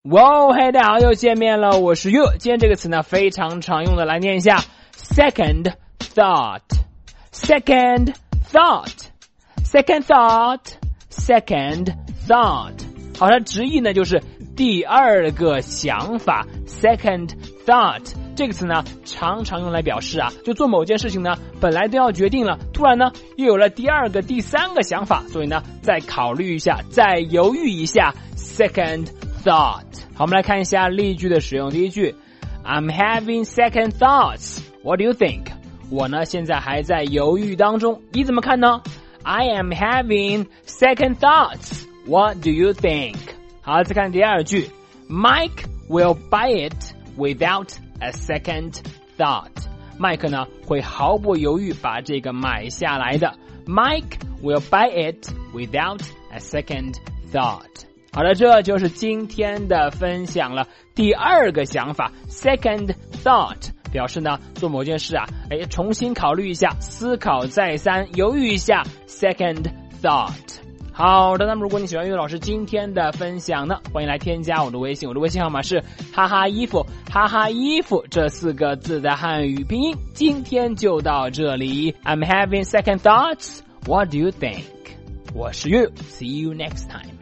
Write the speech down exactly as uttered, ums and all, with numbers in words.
哇，嘿，大家好，又见面了，我是 You。今天这个词呢非常常用的，来念一下 second thought second thought second thought second thought。 好，它直译呢就是第二个想法 second thought。 这个词呢常常用来表示啊，就做某件事情呢本来都要决定了，突然呢又有了第二个第三个想法，所以呢再考虑一下，再犹豫一下 second thought。 好，我们来看一下例句的使用。第一句 I'm having second thoughts, what do you think？ 我呢现在还在犹豫当中，你怎么看呢？ I am having second thoughts, what do you think？ 好，再看第二句 Mike will buy it without a second thought。 Mike 呢会毫不犹豫把这个买下来的。 Mike will buy it without a second thought。 好的，这就是今天的分享了。第二个想法 second thought 表示呢做某件事啊，哎，重新考虑一下，思考再三，犹豫一下 second thought。 好的，那么如果你喜欢岳老师今天的分享呢，欢迎来添加我的微信，我的微信号码是哈哈衣服，哈哈衣服这四个字的汉语拼音。今天就到这里， I'm having second thoughts, what do you think？ 我是岳， see you next time。